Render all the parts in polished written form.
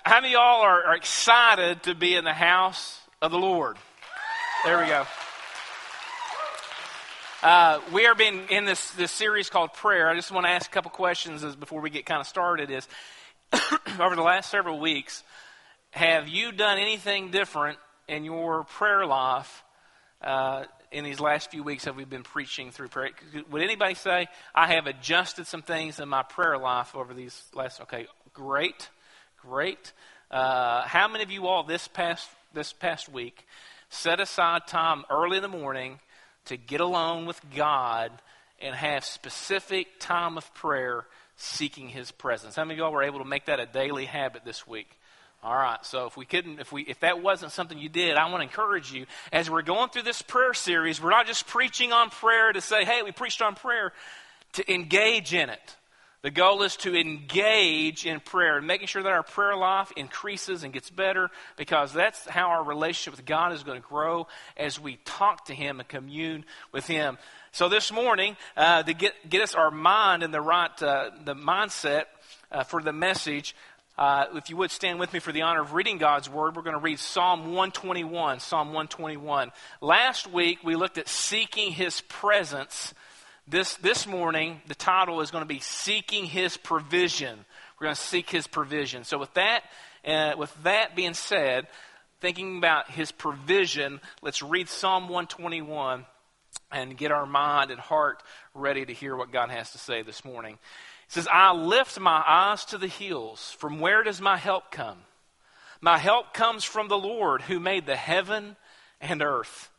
How many of y'all are excited to be in the house of the Lord? There we go. We are being in this series called Prayer. I just want to ask a couple questions before we get kind of started. Over the last several weeks, have you done anything different in your prayer life in these last few weeks that we've been preaching through prayer? Would anybody say, I have adjusted some things in my prayer life over these last... Okay, great. How many of you all this past week set aside time early in the morning to get alone with God and have specific time of prayer seeking His presence? How many of y'all were able to make that a daily habit this week? All right, so if that wasn't something you did, I want to encourage you, as we're going through this prayer series, we're not just preaching on prayer to say, hey, we preached on prayer, to engage in it. The goal is to engage in prayer and making sure that our prayer life increases and gets better, because that's how our relationship with God is going to grow as we talk to Him and commune with Him. So this morning, to get us our mind in the right the mindset for the message, if you would stand with me for the honor of reading God's Word, we're going to read Psalm 121. Psalm 121. Last week, we looked at seeking His presence. This morning, the title is going to be Seeking His Provision. We're going to seek His provision. So with that being said, thinking about His provision, let's read Psalm 121 and get our mind and heart ready to hear what God has to say this morning. It says, I lift my eyes to the hills. From where does my help come? My help comes from the Lord who made the heaven and earth.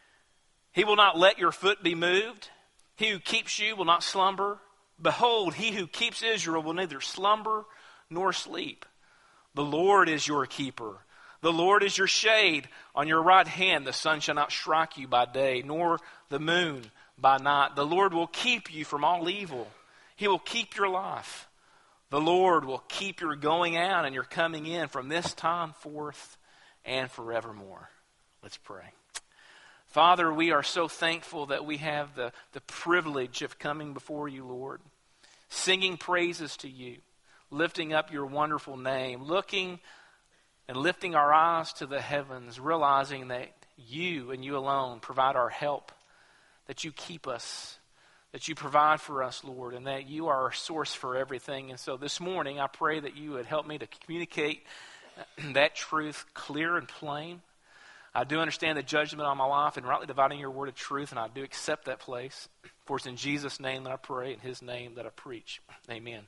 He will not let your foot be moved. He who keeps you will not slumber. Behold, He who keeps Israel will neither slumber nor sleep. The Lord is your keeper. The Lord is your shade on your right hand. The sun shall not strike you by day, nor the moon by night. The Lord will keep you from all evil. He will keep your life. The Lord will keep your going out and your coming in from this time forth and forevermore. Let's pray. Father, we are so thankful that we have the privilege of coming before you, Lord, singing praises to you, lifting up your wonderful name, looking and lifting our eyes to the heavens, realizing that you and you alone provide our help, that you keep us, that you provide for us, Lord, and that you are our source for everything. And so this morning, I pray that you would help me to communicate that truth clear and plain. I do understand the judgment on my life and rightly dividing your word of truth, and I do accept that place. For it's in Jesus' name that I pray, in His name that I preach. Amen.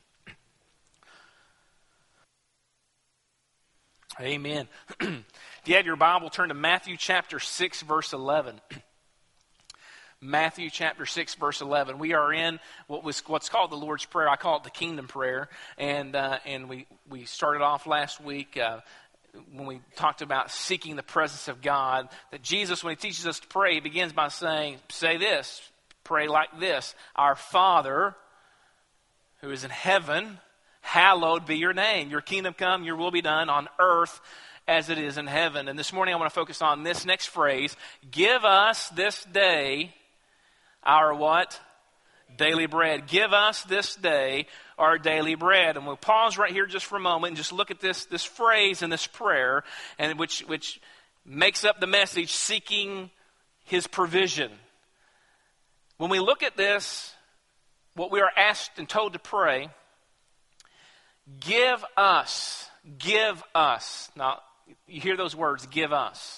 Amen. If you have your Bible, turn to Matthew chapter 6, verse 11. Matthew chapter 6, verse 11. We are in what's called the Lord's Prayer. I call it the Kingdom Prayer. And we started off last week when we talked about seeking the presence of God, that Jesus, when He teaches us to pray, He begins by saying, say this, pray like this: Our Father, who is in heaven, hallowed be your name. Your kingdom come, your will be done on earth as it is in heaven. And this morning I want to focus on this next phrase: give us this day our what? Daily bread. Give us this day our daily bread. And we'll pause right here just for a moment and just look at this phrase in this prayer, and which makes up the message, seeking His provision. When we look at this, what we are asked and told to pray, give us. Now, you hear those words, give us.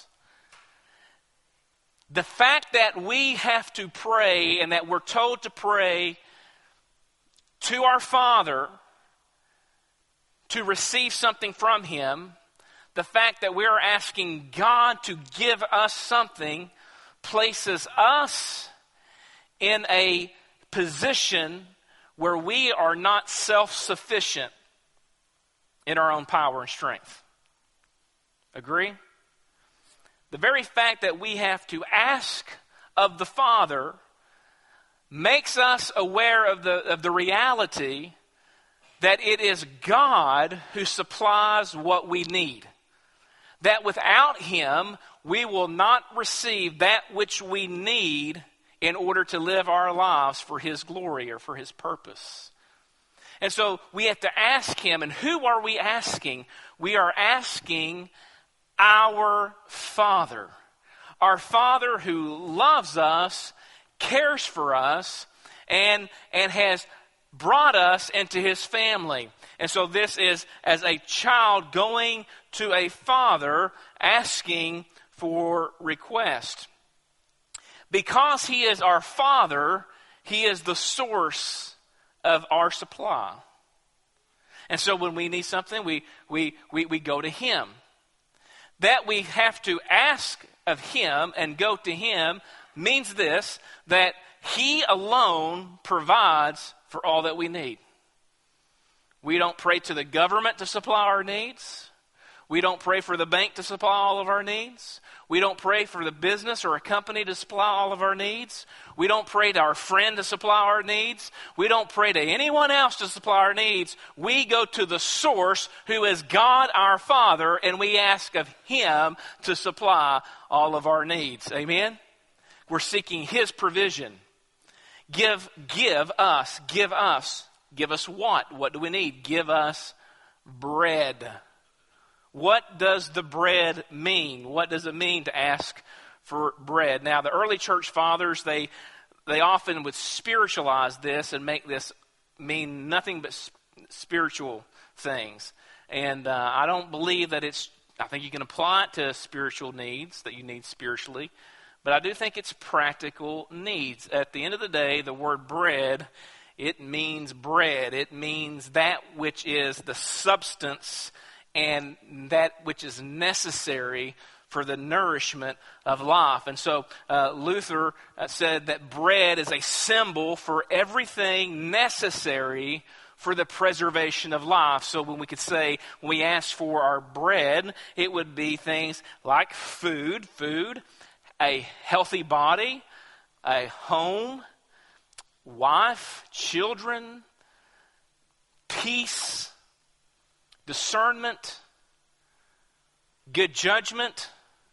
The fact that we have to pray and that we're told to pray to our Father to receive something from Him, the fact that we are asking God to give us something places us in a position where we are not self-sufficient in our own power and strength. Agree? The very fact that we have to ask of the Father makes us aware of the reality that it is God who supplies what we need. That without Him, we will not receive that which we need in order to live our lives for His glory or for His purpose. And so we have to ask him. And who are we asking? We are asking our Father. Our Father who loves us, cares for us, and has brought us into his family. And so this is as a child going to a father asking for request. Because he is our Father, he is the source of our supply. And so when we need something, we go to him. That we have to ask of him and go to him means this, that he alone provides for all that we need. We don't pray to the government to supply our needs. We don't pray for the bank to supply all of our needs. We don't pray for the business or a company to supply all of our needs. We don't pray to our friend to supply our needs. We don't pray to anyone else to supply our needs. We go to the source who is God our Father, and we ask of him to supply all of our needs. Amen? We're seeking his provision. Give us. Give us what? What do we need? Give us bread. What does the bread mean? What does it mean to ask for bread? Now, the early church fathers, they often would spiritualize this and make this mean nothing but spiritual things. And I don't believe that I think you can apply it to spiritual needs that you need spiritually. But I do think it's practical needs. At the end of the day, the word bread, it means bread. It means that which is the substance and that which is necessary for the nourishment of life. And so Luther said that bread is a symbol for everything necessary for the preservation of life. So when we could say, when we ask for our bread, it would be things like food, a healthy body, a home, wife, children, peace, discernment, good judgment,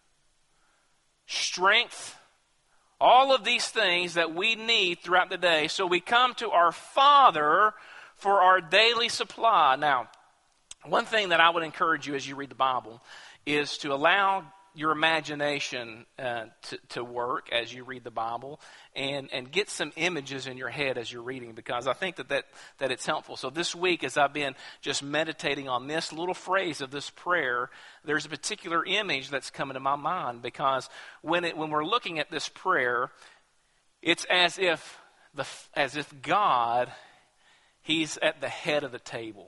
strength, all of these things that we need throughout the day. So we come to our Father for our daily supply. Now, one thing that I would encourage you as you read the Bible is to allow your imagination to work as you read the Bible and get some images in your head as you're reading, because I think that it's helpful. So this week, as I've been just meditating on this little phrase of this prayer, there's a particular image that's coming to my mind, because when we're looking at this prayer, it's as if God, he's at the head of the table.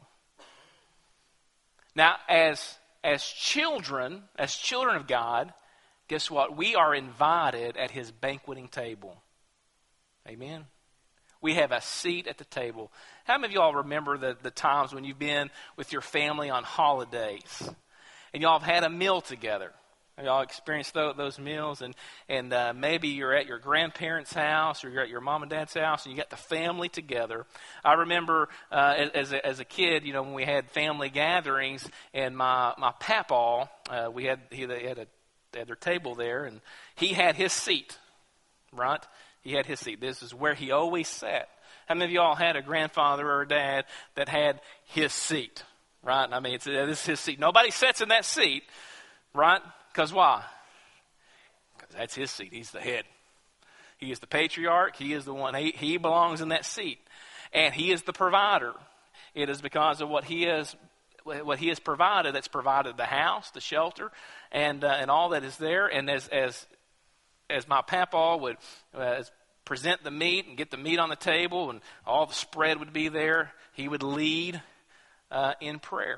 Now, as children of God, guess what? We are invited at his banqueting table. Amen? We have a seat at the table. How many of y'all remember the times when you've been with your family on holidays and y'all have had a meal together? Have y'all experienced those meals? And maybe you're at your grandparents' house or you're at your mom and dad's house and you got the family together. I remember as a kid, when we had family gatherings, and my papaw, they had their table there, and he had his seat, right? He had his seat. This is where he always sat. How many of y'all had a grandfather or a dad that had his seat, right? I mean, this is his seat. Nobody sits in that seat, right? Because why? Because that's his seat. He's the head. He is the patriarch. He is the one. He belongs in that seat. And he is the provider. It is because of what he has provided that's provided the house, the shelter, and all that is there. And as my papaw would present the meat and get the meat on the table and all the spread would be there, he would lead in prayer.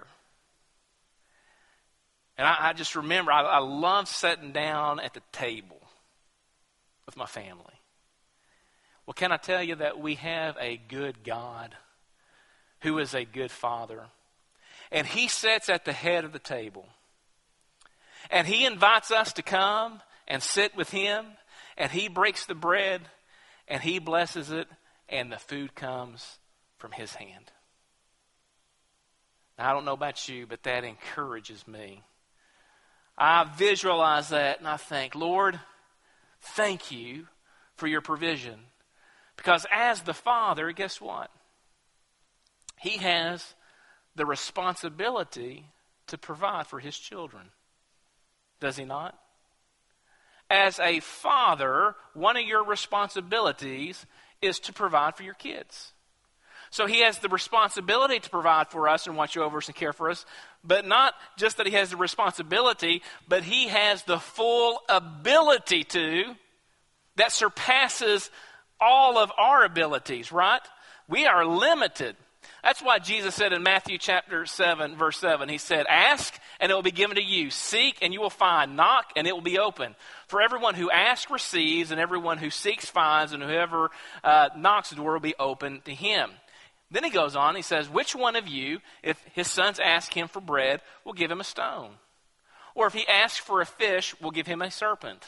And I just remember, I love sitting down at the table with my family. Well, can I tell you that we have a good God who is a good Father? And he sits at the head of the table. And he invites us to come and sit with him. And he breaks the bread and he blesses it, and the food comes from his hand. Now, I don't know about you, but that encourages me. I visualize that and I think, Lord, thank you for your provision. Because as the Father, guess what? He has the responsibility to provide for his children. Does he not? As a father, one of your responsibilities is to provide for your kids. So he has the responsibility to provide for us and watch over us and care for us, but not just that he has the responsibility, but he has the full ability to, that surpasses all of our abilities, right? We are limited. That's why Jesus said in Matthew chapter 7, verse 7, he said, ask and it will be given to you. Seek and you will find. Knock and it will be open. For everyone who asks receives, and everyone who seeks finds, and whoever knocks, the door will be open to him. Then he goes on, he says, which one of you, if his sons ask him for bread, will give him a stone? Or if he asks for a fish, will give him a serpent?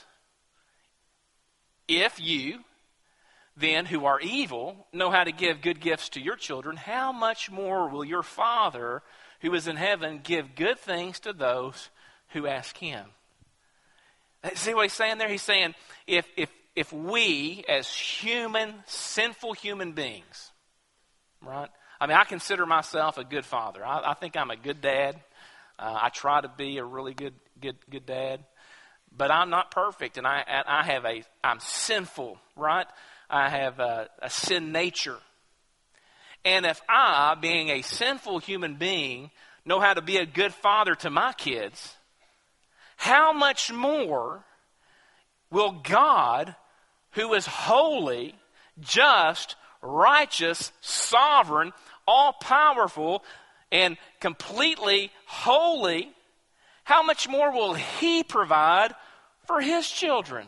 If you, then, who are evil, know how to give good gifts to your children, how much more will your Father, who is in heaven, give good things to those who ask him? See what he's saying there? He's saying, if we, as sinful human beings, right? I mean, I consider myself a good father. I think I'm a good dad. I try to be a really good dad, but I'm not perfect, and I'm sinful, right? I have a sin nature, and if I, being a sinful human being, know how to be a good father to my kids, how much more will God, who is holy, just, righteous, sovereign, all-powerful, and completely holy, how much more will he provide for his children?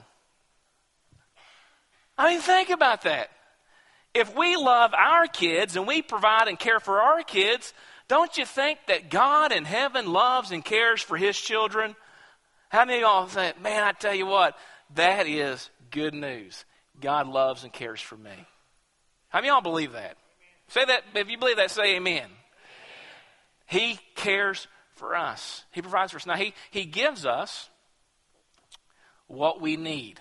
I mean, think about that. If we love our kids and we provide and care for our kids, don't you think that God in heaven loves and cares for his children? How many of y'all say, man, I tell you what, that is good news. God loves and cares for me. How many of y'all believe that? Say that. If you believe that, say amen. He cares for us. He provides for us. Now, he gives us what we need.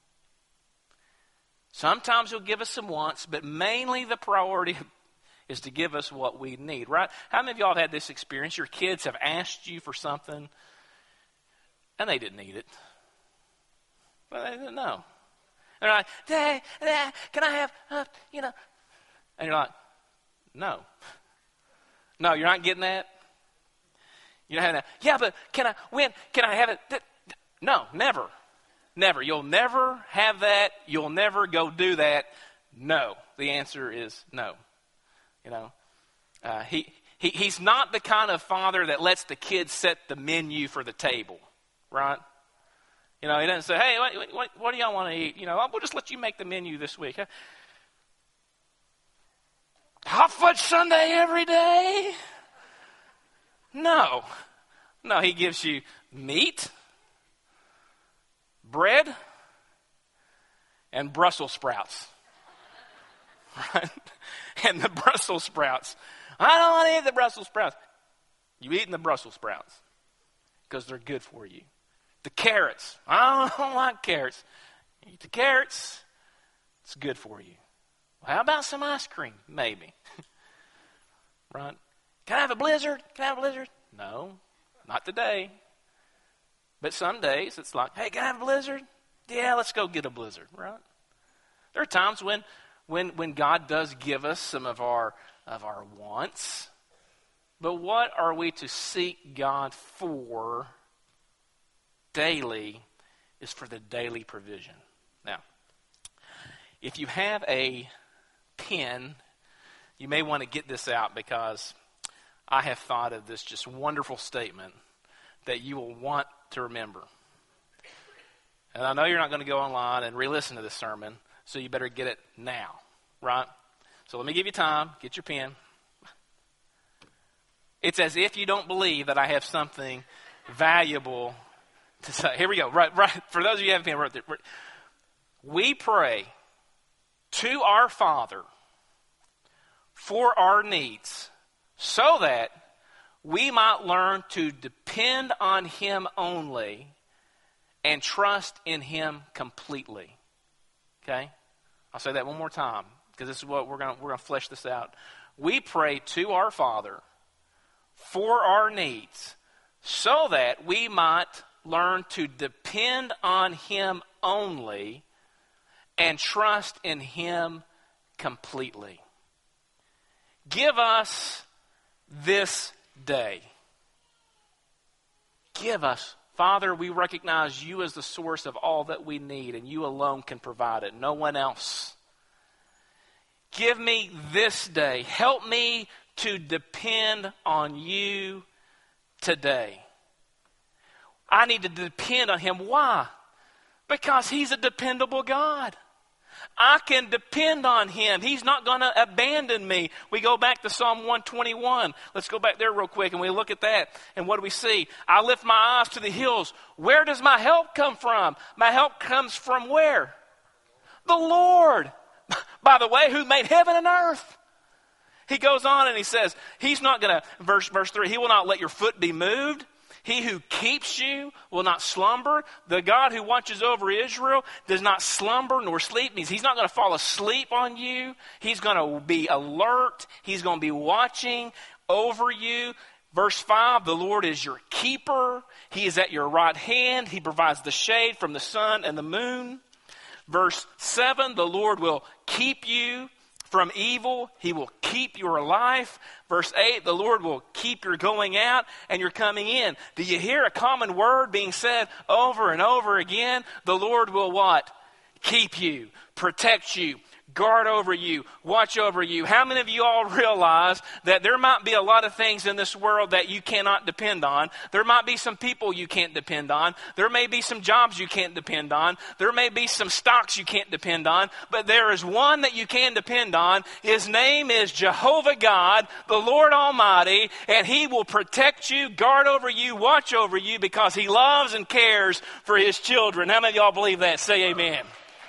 Sometimes he'll give us some wants, but mainly the priority is to give us what we need, right? How many of y'all have had this experience? Your kids have asked you for something, and they didn't need it. Well, they didn't know. They're like, Dad, can I have, And you're like, no. No, you're not getting that? You're not having that. Yeah, but can I have it? No, never. Never. You'll never have that. You'll never go do that. No. The answer is no. He's not the kind of father that lets the kids set the menu for the table, right? He doesn't say, hey, what do y'all want to eat? We'll just let you make the menu this week. Hot fudge sundae every day? No. No, he gives you meat, bread, and Brussels sprouts. Right? And the Brussels sprouts. I don't want to eat the Brussels sprouts. You eating the Brussels sprouts because they're good for you. The carrots. I don't like carrots. Eat the carrots. It's good for you. Well, how about some ice cream? Maybe. Right? Can I have a blizzard? No, not today. But some days it's like, hey, can I have a blizzard? Yeah, let's go get a blizzard, right? There are times when God does give us some of our wants. But what are we to seek God for daily is for the daily provision. Now, if you have a pen, you may want to get this out because I have thought of this just wonderful statement that you will want to remember. And I know you're not going to go online and re-listen to this sermon, so you better get it now, right? So let me give you time. Get your pen. It's as if you don't believe that I have something valuable to say. Here we go. Right. For those of you who haven't been right there. We pray to our Father for our needs so that we might learn to depend on Him only and trust in Him completely. Okay? I'll say that one more time because this is what we're going to flesh this out we pray to our Father for our needs so that we might learn to depend on Him only and trust in Him completely. Give us this day. Give us. Father, we recognize You as the source of all that we need, and You alone can provide it, no one else. Give me this day. Help me to depend on You today. I need to depend on Him. Why? Because He's a dependable God. I can depend on Him. He's not going to abandon me. We go back to Psalm 121. Let's go back there real quick and we look at that. And what do we see? I lift my eyes to the hills. Where does my help come from? My help comes from where? The Lord. By the way, who made heaven and earth? He goes on and he says, He's not going to, verse 3, He will not let your foot be moved. He who keeps you will not slumber. The God who watches over Israel does not slumber nor sleep. Means He's not going to fall asleep on you. He's going to be alert. He's going to be watching over you. Verse 5, the Lord is your keeper. He is at your right hand. He provides the shade from the sun and the moon. Verse 7, the Lord will keep you from evil. He will keep your life. Verse 8, the Lord will keep your going out and your coming in. Do you hear a common word being said over and over again? The Lord will what? Keep you, protect you, guard over you, watch over you. How many of you all realize that there might be a lot of things in this world that you cannot depend on? There might be some people you can't depend on. There may be some jobs you can't depend on. There may be some stocks you can't depend on. But there is one that you can depend on. His name is Jehovah God, the Lord Almighty, and He will protect you, guard over you, watch over you because He loves and cares for His children. How many of y'all believe that? Say amen.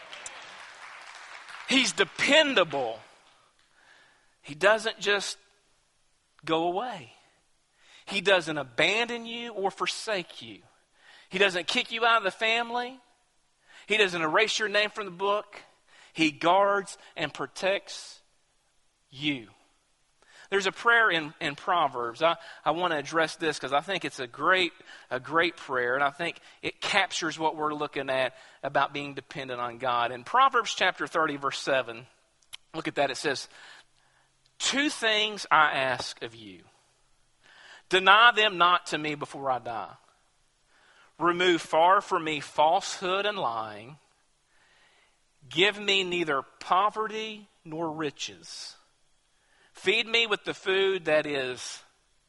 He's dependable. He doesn't just go away. He doesn't abandon you or forsake you. He doesn't kick you out of the family. He doesn't erase your name from the book. He guards and protects you. There's a prayer in Proverbs. I want to address this because I think it's a great prayer, and I think it captures what we're looking at about being dependent on God. In Proverbs chapter 30, verse 7, look at that. It says, 2 things I ask of you. Deny them not to me before I die. Remove far from me falsehood and lying. Give me neither poverty nor riches. Feed me with the food that is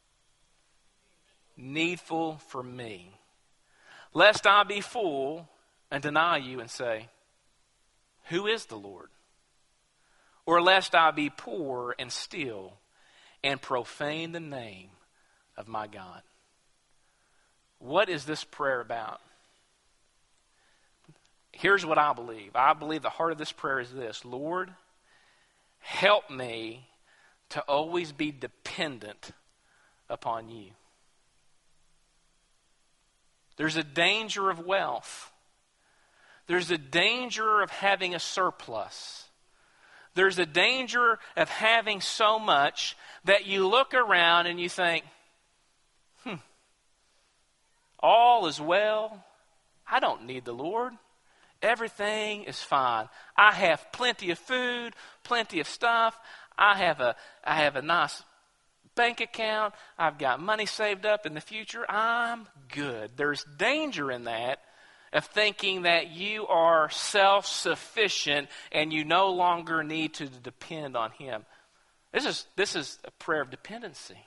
needful for me, lest I be full and deny you and say, who is the Lord? Or lest I be poor and steal and profane the name of my God. What is this prayer about? Here's what I believe. I believe the heart of this prayer is this: Lord, help me to always be dependent upon you. There's a danger of wealth. There's a danger of having a surplus. There's a danger of having so much that you look around and you think, all is well. I don't need the Lord. Everything is fine. I have plenty of food, plenty of stuff. I have a nice bank account. I've got money saved up in the future. I'm good. There's danger in that, of thinking that you are self-sufficient and you no longer need to depend on Him. This is a prayer of dependency.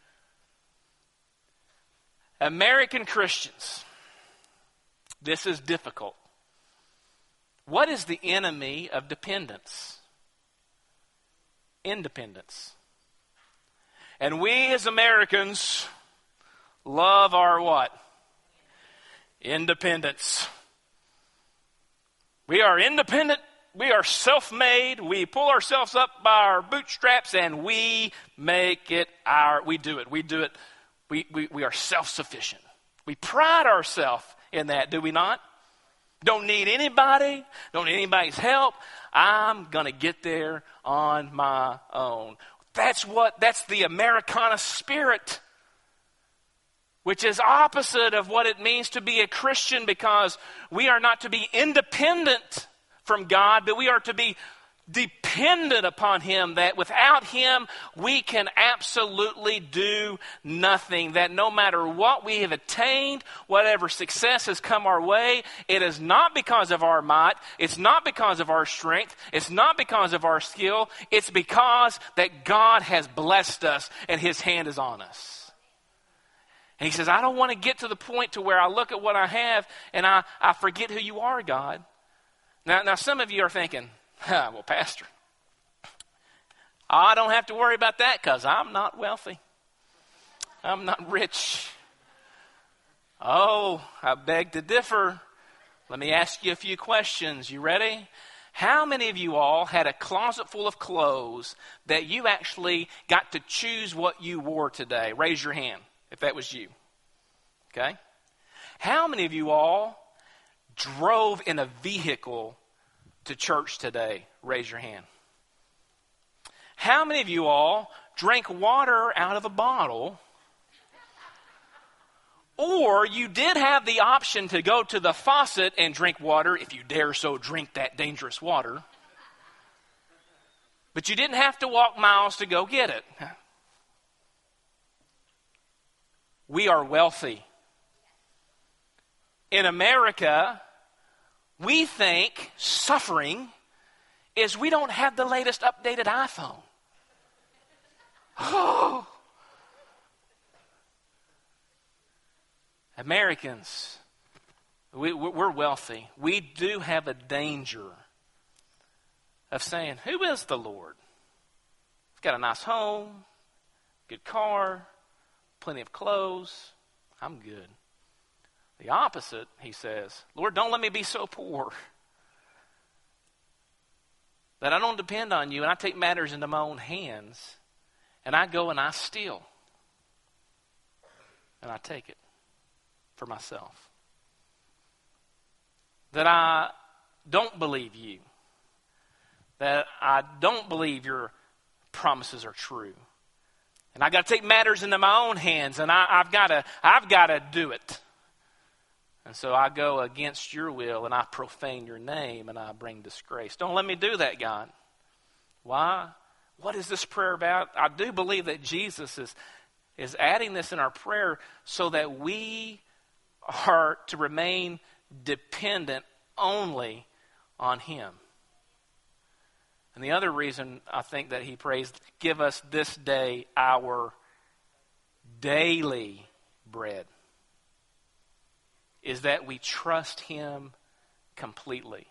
American Christians, this is difficult. What is the enemy of dependence? Independence. And we as Americans love our what? Independence. We are independent. We are self-made. We pull ourselves up by our bootstraps and we make it we do it. We are self-sufficient. We pride ourselves in that, do we not? Don't need anybody. Don't need anybody's help. I'm going to get there on my own. That's the Americana spirit, which is opposite of what it means to be a Christian, because we are not to be independent from God, but we are to be dependent upon Him, that without Him we can absolutely do nothing, that no matter what we have attained, whatever success has come our way, it is not because of our might, it's not because of our strength, it's not because of our skill, it's because that God has blessed us and His hand is on us. And He says, I don't want to get to the point to where I look at what I have and I forget who you are, God. Now some of you are thinking, well, Pastor, I don't have to worry about that because I'm not wealthy. I'm not rich. Oh, I beg to differ. Let me ask you a few questions. You ready? How many of you all had a closet full of clothes that you actually got to choose what you wore today? Raise your hand if that was you. Okay? How many of you all drove in a vehicle to church today? Raise your hand. How many of you all drank water out of a bottle? Or you did have the option to go to the faucet and drink water, if you dare so drink that dangerous water. But you didn't have to walk miles to go get it. We are wealthy. In America, we think suffering is we don't have the latest updated iPhone. Oh. Americans, we're wealthy. We do have a danger of saying, who is the Lord? He's got a nice home, good car, plenty of clothes. I'm good. The opposite, he says, Lord, don't let me be so poor that I don't depend on you and I take matters into my own hands and I go and I steal and I take it for myself. That I don't believe you. That I don't believe your promises are true. And I got to take matters into my own hands and I've got to do it. And so I go against your will and I profane your name and I bring disgrace. Don't let me do that, God. Why? What is this prayer about? I do believe that Jesus is adding this in our prayer so that we are to remain dependent only on Him. And the other reason I think that he prays, give us this day our daily bread, is that we trust Him completely.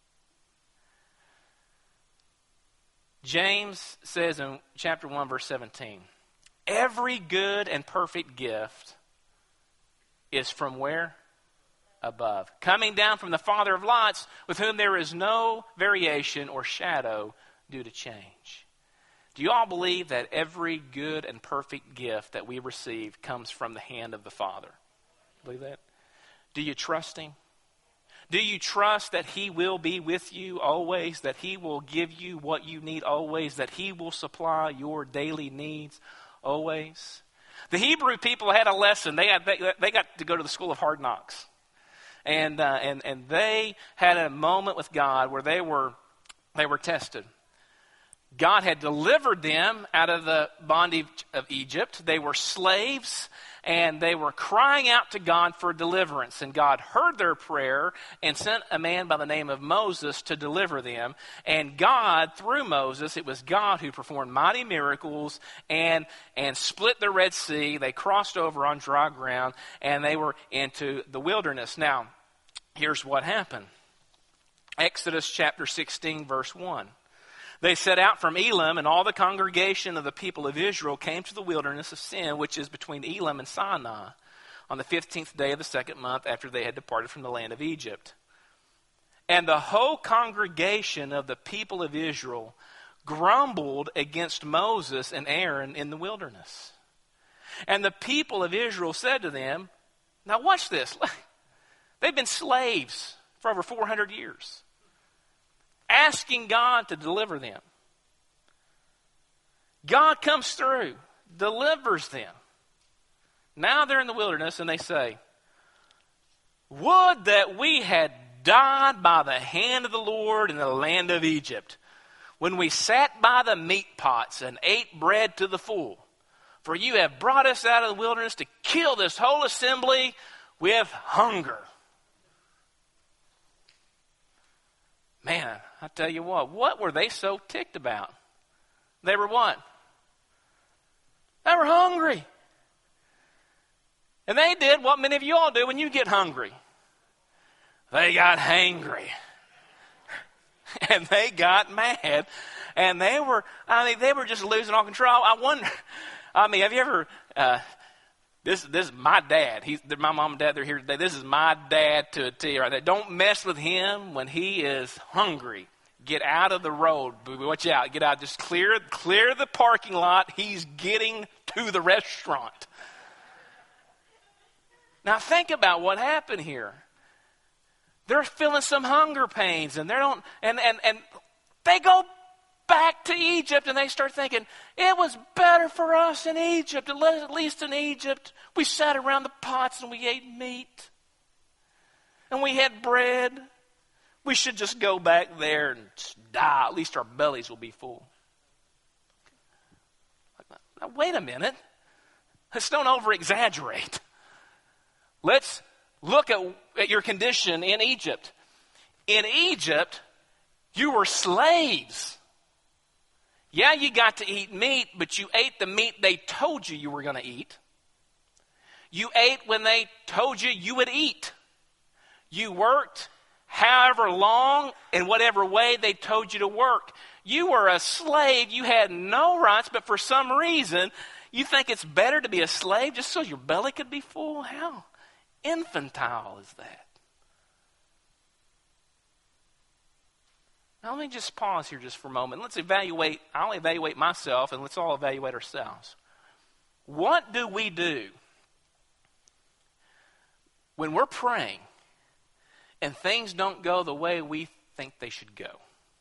James says in chapter 1, verse 17, every good and perfect gift is from where? Above. Coming down from the Father of lights, with whom there is no variation or shadow due to change. Do you all believe that every good and perfect gift that we receive comes from the hand of the Father? Believe that? Do you trust Him? Do you trust that He will be with you always, that He will give you what you need always, that He will supply your daily needs always? The Hebrew people had a lesson. They got to go to the school of hard knocks. And they had a moment with God where they were tested. God had delivered them out of the bondage of Egypt. They were slaves, and they were crying out to God for deliverance. And God heard their prayer and sent a man by the name of Moses to deliver them. And God, through Moses, it was God who performed mighty miracles and split the Red Sea. They crossed over on dry ground, and they were into the wilderness. Now, here's what happened. Exodus chapter 16, verse 1. They set out from Elim, and all the congregation of the people of Israel came to the wilderness of Sin, which is between Elim and Sinai, on the 15th day of the second month after they had departed from the land of Egypt. And the whole congregation of the people of Israel grumbled against Moses and Aaron in the wilderness. And the people of Israel said to them, now watch this. They've been slaves for over 400 years. Asking God to deliver them. God comes through, delivers them. Now they're in the wilderness and they say, would that we had died by the hand of the Lord in the land of Egypt, when we sat by the meat pots and ate bread to the full. For you have brought us out of the wilderness to kill this whole assembly with hunger. Man, I tell you what were they so ticked about? They were what? They were hungry. And they did what many of you all do when you get hungry. They got hangry. And they got mad. And they were just losing all control. I wonder, have you ever, this is my dad. My mom and dad, they're here today. This is my dad to a T right there. Don't mess with him when he is hungry. Get out of the road. Watch out. Get out. Just clear the parking lot. He's getting to the restaurant. Now think about what happened here. They're feeling some hunger pains, and they go back to Egypt, and they start thinking, it was better for us in Egypt. At least in Egypt, we sat around the pots and we ate meat, and we had bread. We should just go back there and die. At least our bellies will be full. Now, wait a minute. Let's don't over-exaggerate. Let's look at your condition in Egypt. In Egypt, you were slaves. Yeah, you got to eat meat, but you ate the meat they told you were going to eat. You ate when they told you would eat. You worked however long in whatever way they told you to work. You were a slave. You had no rights, but for some reason, you think it's better to be a slave just so your belly could be full? How infantile is that? Now let me just pause here just for a moment. I'll evaluate myself, and let's all evaluate ourselves. What do we do when we're praying and things don't go the way we think they should go?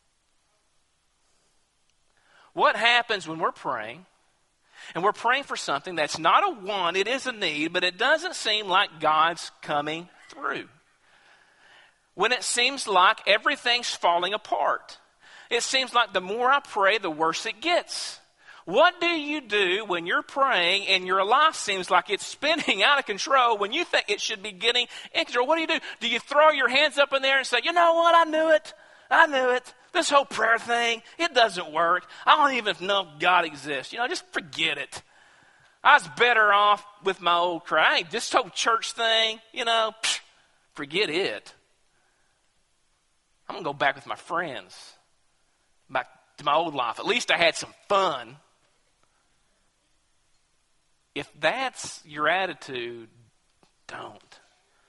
What happens when we're praying and we're praying for something that's not a want, it is a need, but it doesn't seem like God's coming through? When it seems like everything's falling apart. It seems like the more I pray, the worse it gets. What do you do when you're praying and your life seems like it's spinning out of control when you think it should be getting in control? What do? Do you throw your hands up in there and say, you know what, I knew it. This whole prayer thing, it doesn't work. I don't even know if God exists. Just forget it. I was better off with my old cry. This whole church thing, forget it. I'm going to go back with my friends, back to my old life. At least I had some fun. If that's your attitude, don't.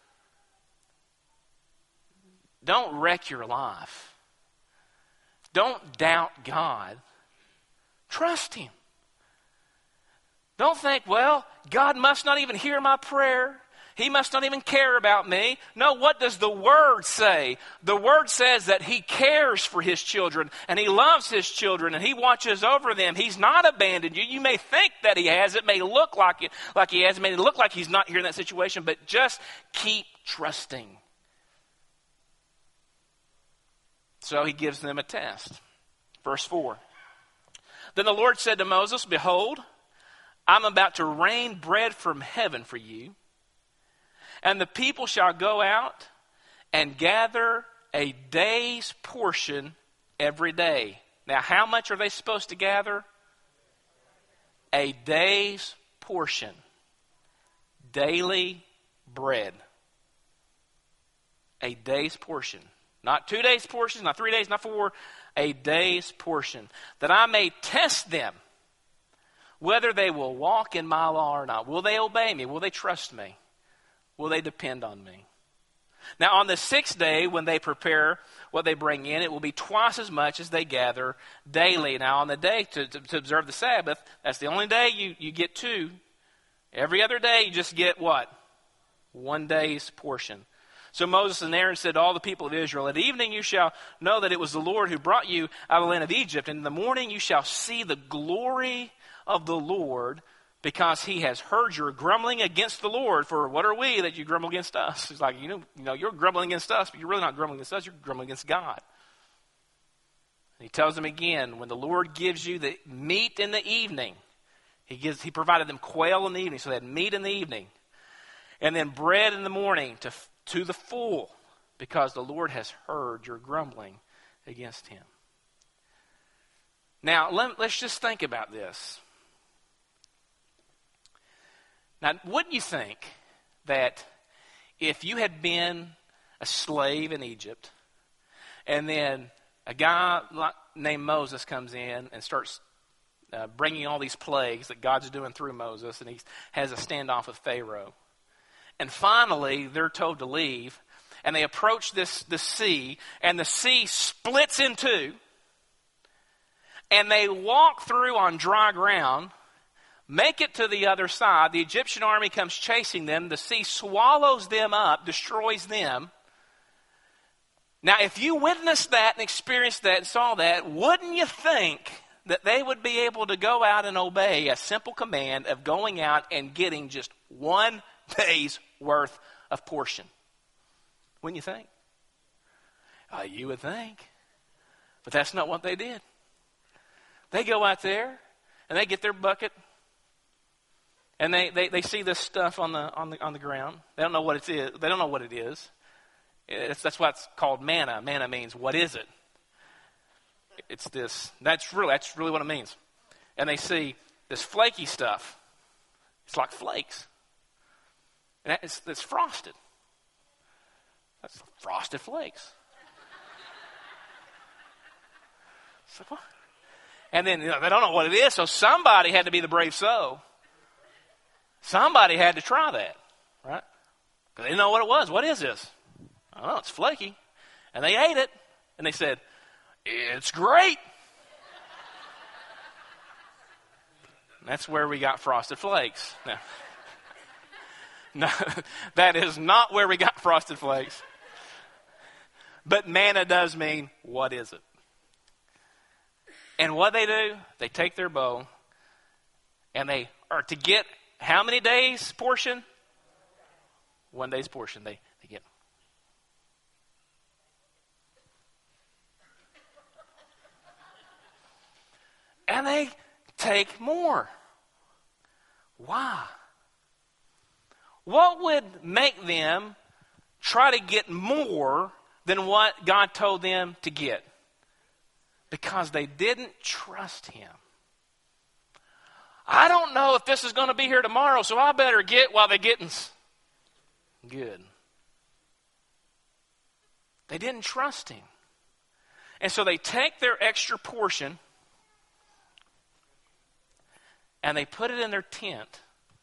Don't wreck your life. Don't doubt God. Trust Him. Don't think, well, God must not even hear my prayer. He must not even care about me. No, what does the Word say? The Word says that He cares for His children, and He loves His children, and He watches over them. He's not abandoned you. You may think that He has. It may look like He has. It may look like He's not here in that situation, but just keep trusting. So He gives them a test. Verse 4. Then the Lord said to Moses, behold, I'm about to rain bread from heaven for you, and the people shall go out and gather a day's portion every day. Now, how much are they supposed to gather? A day's portion. Daily bread. A day's portion. Not 2 days' portions, not 3 days, not 4. A day's portion. That I may test them, whether they will walk in my law or not. Will they obey me? Will they trust me? Will they depend on me? Now, on the 6th day, when they prepare what they bring in, it will be twice as much as they gather daily. Now, on the day to observe the Sabbath, that's the only day you get 2. Every other day, you just get what? 1 day's portion. So Moses and Aaron said to all the people of Israel, at evening you shall know that it was the Lord who brought you out of the land of Egypt. And in the morning you shall see the glory of the Lord, because he has heard your grumbling against the Lord. For what are we that you grumble against us? He's like, you know, you're grumbling against us, but you're really not grumbling against us. You're grumbling against God. And he tells them again, when the Lord gives you the meat in the evening, he provided them quail in the evening, so they had meat in the evening, and then bread in the morning to the full, because the Lord has heard your grumbling against him. Now, let's just think about this. Now, wouldn't you think that if you had been a slave in Egypt, and then a guy named Moses comes in and starts bringing all these plagues that God's doing through Moses, and he has a standoff with Pharaoh, and finally they're told to leave, and they approach the sea, and the sea splits in two, and they walk through on dry ground, make it to the other side. The Egyptian army comes chasing them. The sea swallows them up, destroys them. Now, if you witnessed that and experienced that and saw that, wouldn't you think that they would be able to go out and obey a simple command of going out and getting just 1 day's worth of portion? Wouldn't you think? You would think. But that's not what they did. They go out there and they get their bucket, and they see this stuff on the ground. They don't know what it is. They don't know what it is. That's why it's called manna. Manna means, what is it? It's this. That's really what it means. And they see this flaky stuff. It's like flakes. And it's frosted. That's frosted flakes. It's like, what? And then they don't know what it is, so somebody had to be the brave soul. Somebody had to try that, right? Because they didn't know what it was. What is this? I don't know, it's flaky. And they ate it, and they said, it's great. And that's where we got Frosted Flakes. No, that is not where we got Frosted Flakes. But manna does mean, what is it? And what they do, they take their bowl, and they are to get how many days portion? 1 day's portion they get. And they take more. Why? What would make them try to get more than what God told them to get? Because they didn't trust him. I don't know if this is going to be here tomorrow, so I better get while they're getting good. They didn't trust him. And so they take their extra portion and they put it in their tent,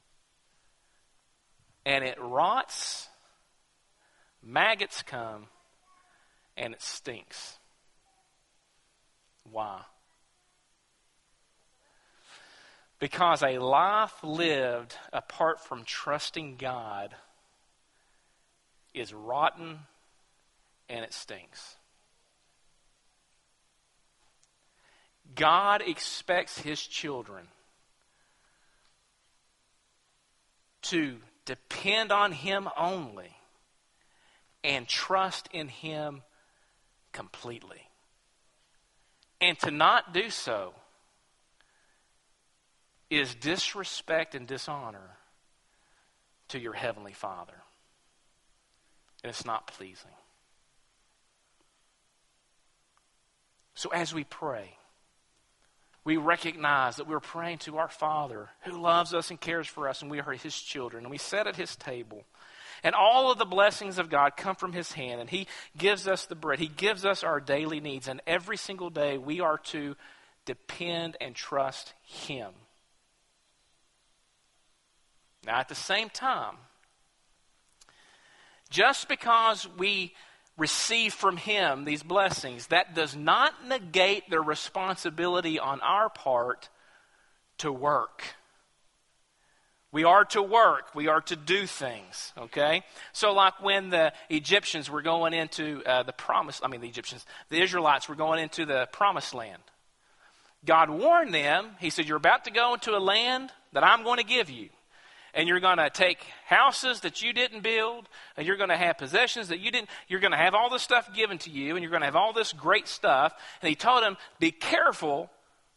and it rots, maggots come, and it stinks. Why? Because a life lived apart from trusting God is rotten and it stinks. God expects his children to depend on him only and trust in him completely. And to not do so is disrespect and dishonor to your heavenly Father. And it's not pleasing. So as we pray, we recognize that we're praying to our Father who loves us and cares for us, and we are his children. And we sit at his table. And all of the blessings of God come from his hand, and he gives us the bread. He gives us our daily needs, and every single day we are to depend and trust him. Now, at the same time, just because we receive from him these blessings, that does not negate the responsibility on our part to work. We are to work. We are to do things, okay? So like when the Egyptians were going into the Israelites were going into the promised land. God warned them. He said, you're about to go into a land that I'm going to give you. And you're going to take houses that you didn't build, and you're going to have possessions that you didn't. You're going to have all this stuff given to you, and you're going to have all this great stuff. And he told them, be careful.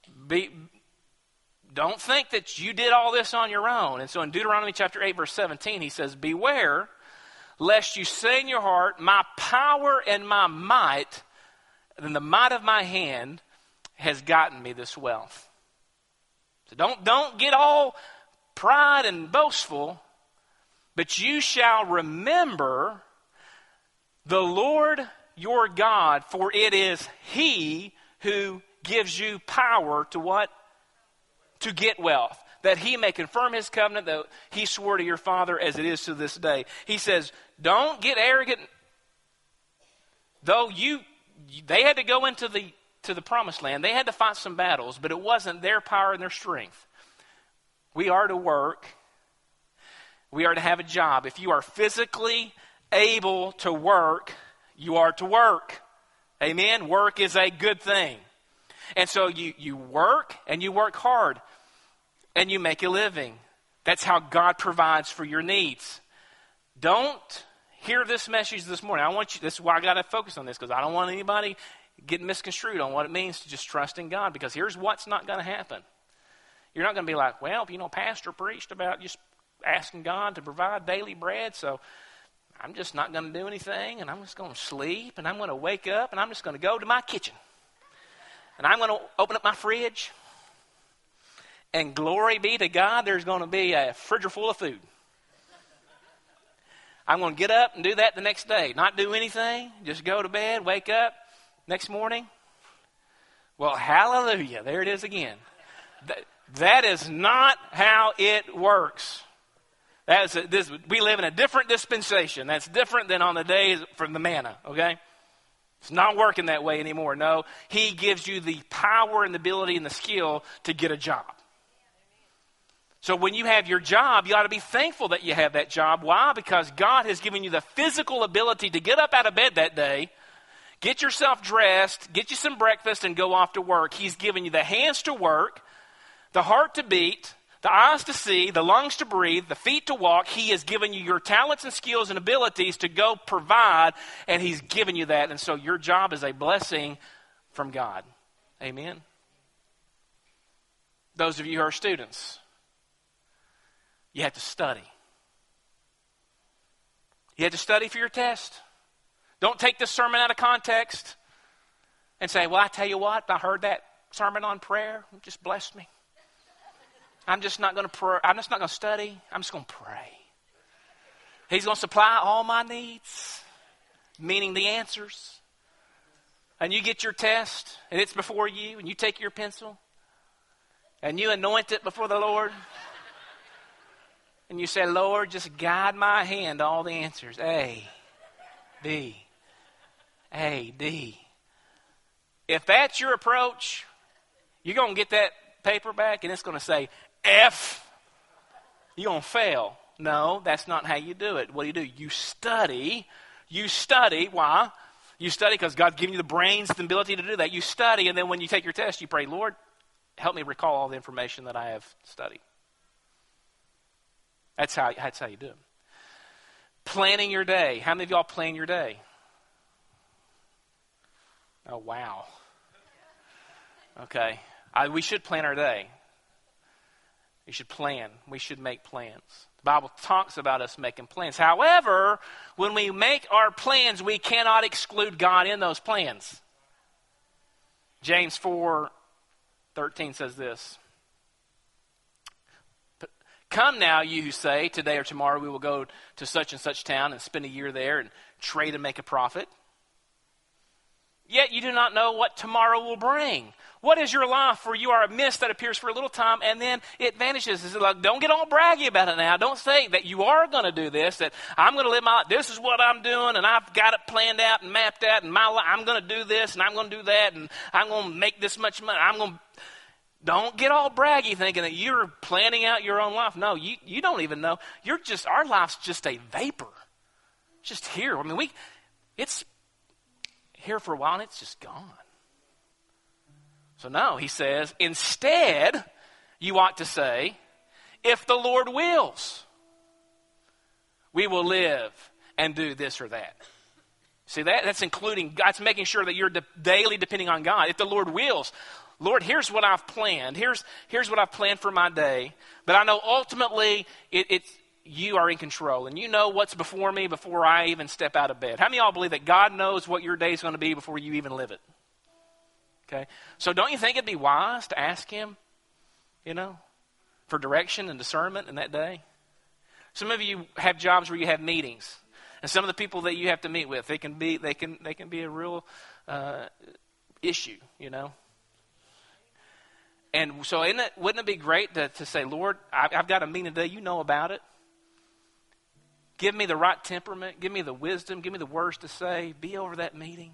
Don't think that you did all this on your own. And so in Deuteronomy chapter 8, verse 17, he says, beware, lest you say in your heart, my power and my might, and the might of my hand has gotten me this wealth. So don't get all pride and boastful, but you shall remember the Lord your God, for it is he who gives you power to what? To get wealth, that he may confirm his covenant that he swore to your father as it is to this day. He says, don't get arrogant. Though they had to go into the promised land, they had to fight some battles, but it wasn't their power and their strength. We are to work. We are to have a job. If you are physically able to work, you are to work. Amen? Work is a good thing. And so you work, and you work hard, and you make a living. That's how God provides for your needs. Don't hear this message this morning. This is why I got to focus on this, because I don't want anybody getting misconstrued on what it means to just trust in God, because here's what's not going to happen. You're not going to be like, well, pastor preached about just asking God to provide daily bread, so I'm just not going to do anything, and I'm just going to sleep, and I'm going to wake up, and I'm just going to go to my kitchen. And I'm going to open up my fridge, and glory be to God, there's going to be a fridge full of food. I'm going to get up and do that the next day. Not do anything, just go to bed, wake up, next morning. Well, hallelujah, there it is again. That is not how it works. We live in a different dispensation. That's different than on the days from the manna, okay? It's not working that way anymore. No, he gives you the power and the ability and the skill to get a job. So when you have your job, you ought to be thankful that you have that job. Why? Because God has given you the physical ability to get up out of bed that day, get yourself dressed, get you some breakfast, and go off to work. He's given you the hands to work, the heart to beat, the eyes to see, the lungs to breathe, the feet to walk. He has given you your talents and skills and abilities to go provide, and he's given you that. And so your job is a blessing from God. Amen. Those of you who are students, you have to study. You have to study for your test. Don't take this sermon out of context and say, well, I tell you what, I heard that sermon on prayer. It just blessed me. I'm just not going to pray. I'm just not going to study. I'm just going to pray. He's going to supply all my needs, meaning the answers. And you get your test, and it's before you, and you take your pencil, and you anoint it before the Lord. And you say, Lord, just guide my hand to all the answers. A, B, A, D. If that's your approach, you're going to get that paper back, and it's going to say, F. You're going to fail. No, that's not how you do it. What do? You study. You study. Why? You study because God's given you the brains, the ability to do that. You study, and then when you take your test, you pray, Lord, help me recall all the information that I have studied. That's how you do it. Planning your day. How many of y'all plan your day? Oh, wow. Okay. We should plan our day. We should plan. We should make plans. The Bible talks about us making plans. However, when we make our plans, we cannot exclude God in those plans. James 4:13 says this. Come now, you who say, today or tomorrow we will go to such and such town and spend a year there and trade and make a profit. Yet you do not know what tomorrow will bring. What is your life? For you are a mist that appears for a little time and then it vanishes. It's like, don't get all braggy about it now. Don't say that you are going to do this, that I'm going to live my life. This is what I'm doing, and I've got it planned out and mapped out, and my life, I'm going to do this, and I'm going to do that, and I'm going to make this much money. Don't get all braggy thinking that you're planning out your own life. No, you don't even know. Our life's just a vapor. Just here. I mean, it's here for a while and it's just gone. So no, he says, instead, you ought to say, if the Lord wills, we will live and do this or that. See, that's including, God's making sure that you're daily depending on God. If the Lord wills, Lord, here's what I've planned. Here's what I've planned for my day. But I know ultimately you are in control. And you know what's before me before I even step out of bed. How many of y'all believe that God knows what your day is going to be before you even live it? Okay. So don't you think it'd be wise to ask him, for direction and discernment in that day? Some of you have jobs where you have meetings. And some of the people that you have to meet with, they can be a real issue, And so wouldn't it be great to say, Lord, I've got a meeting today, you know about it. Give me the right temperament, give me the wisdom, give me the words to say, be over that meeting.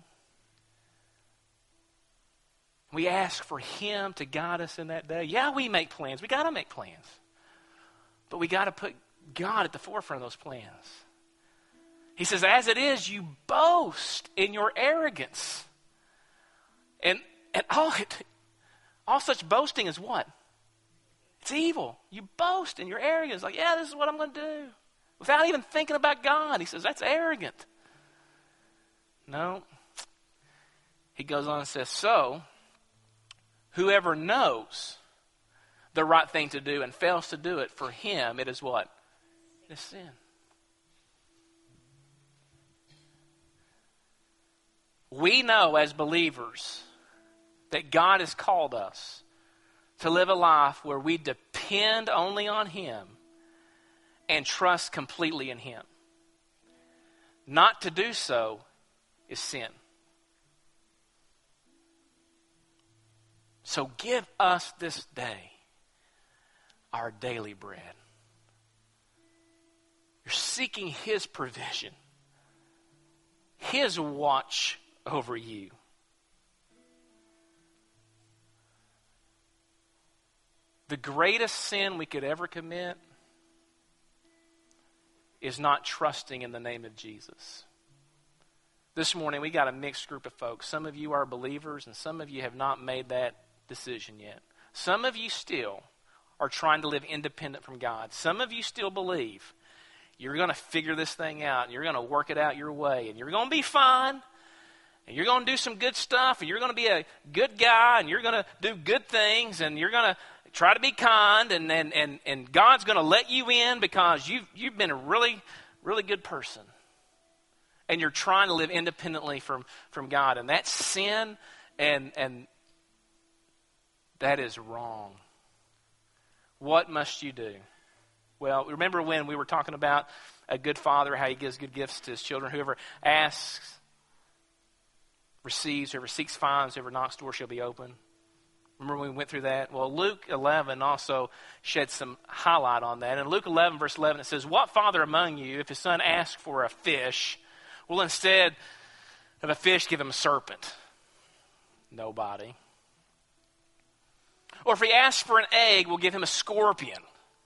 We ask for him to guide us in that day. Yeah, we make plans. We got to make plans. But we got to put God at the forefront of those plans. He says, as it is, you boast in your arrogance. And all such boasting is what? It's evil. You boast in your arrogance. Like, yeah, this is what I'm going to do. Without even thinking about God. He says, that's arrogant. No. He goes on and says, so, whoever knows the right thing to do and fails to do it, for him it is what? It is sin. We know as believers that God has called us to live a life where we depend only on him and trust completely in him. Not to do so is sin. So give us this day our daily bread. You're seeking his provision, his watch over you. The greatest sin we could ever commit is not trusting in the name of Jesus. This morning we got a mixed group of folks. Some of you are believers and some of you have not made that decision yet. Some of you still are trying to live independent from God. Some of you still believe you're going to figure this thing out and you're going to work it out your way and you're going to be fine and you're going to do some good stuff and you're going to be a good guy and you're going to do good things and you're going to try to be kind and God's going to let you in because you've been a really, really good person. And you're trying to live independently from God. And that's sin and that is wrong. What must you do? Well, remember when we were talking about a good father, how he gives good gifts to his children. Whoever asks, receives. Whoever seeks, finds. Whoever knocks, door shall be open. Remember when we went through that? Well, Luke 11 also sheds some highlight on that. In Luke 11, verse 11, it says, what father among you, if his son asks for a fish, will instead of a fish give him a serpent? Nobody. Or if he asks for an egg, will give him a scorpion?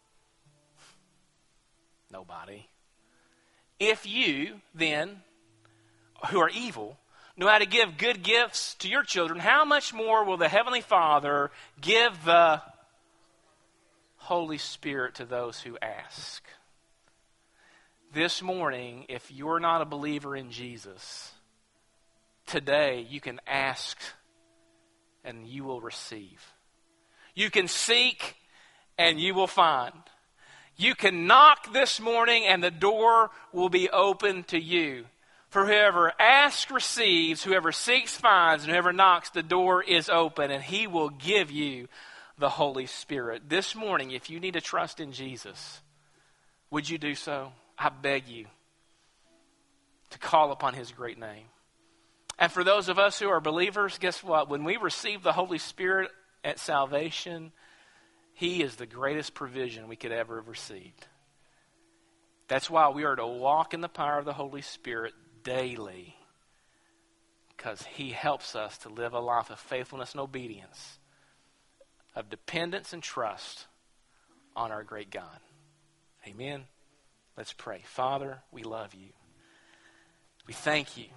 Nobody. If you, then, who are evil, know how to give good gifts to your children, how much more will the Heavenly Father give the Holy Spirit to those who ask? This morning, if you're not a believer in Jesus, today you can ask and you will receive. You can seek and you will find. You can knock this morning and the door will be open to you. For whoever asks receives, whoever seeks finds, and whoever knocks the door is open, and he will give you the Holy Spirit. This morning, if you need to trust in Jesus, would you do so? I beg you to call upon his great name. And for those of us who are believers, guess what? When we receive the Holy Spirit at salvation, he is the greatest provision we could ever have received. That's why we are to walk in the power of the Holy Spirit daily, because he helps us to live a life of faithfulness and obedience, of dependence and trust on our great God. Amen. Let's pray. Father, we love you. We thank you.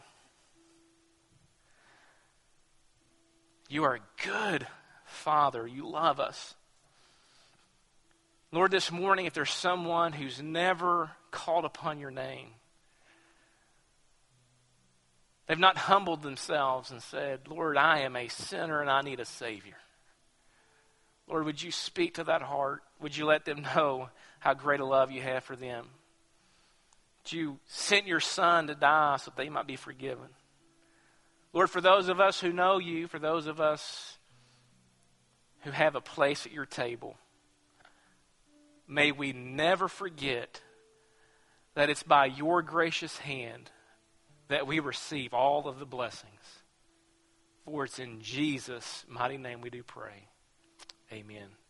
You are a good Father. You love us. Lord, this morning, if there's someone who's never called upon your name, they've not humbled themselves and said, Lord, I am a sinner and I need a Savior. Lord, would you speak to that heart? Would you let them know how great a love you have for them? Would you send your Son to die so that they might be forgiven? Lord, for those of us who know you, for those of us who have a place at your table, may we never forget that it's by your gracious hand that we receive all of the blessings. For it's in Jesus' mighty name we do pray. Amen.